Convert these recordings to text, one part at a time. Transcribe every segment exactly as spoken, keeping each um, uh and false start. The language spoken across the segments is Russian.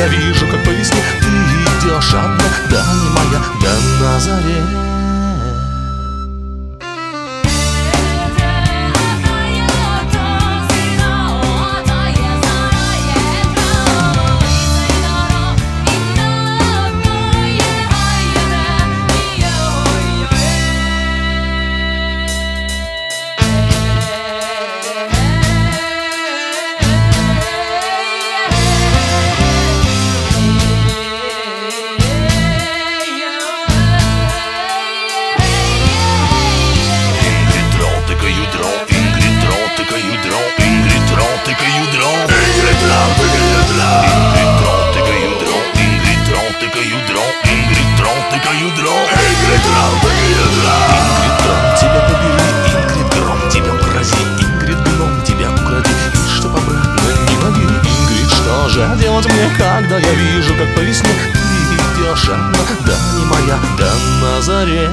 я вижу, как по весне ты идешь одна, да не моя, да на заре. Делать мне, когда я вижу, как по весне ты идешь одна, да не моя, да на заре.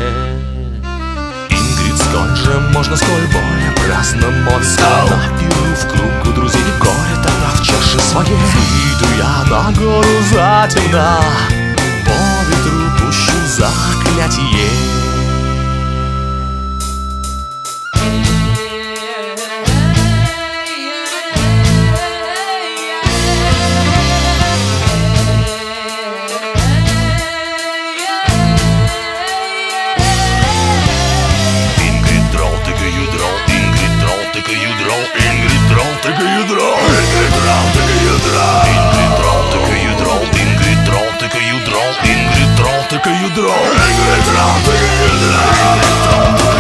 Ингрид, сколь же можно, сколь более праздно морска, на пиру в кругу друзей, горе тогда в чаше своей. Выйду я на гору затемна, по ветру пущу заклятие. Ingrid, dra, take a you draw. Ingrid, dra, take a you draw.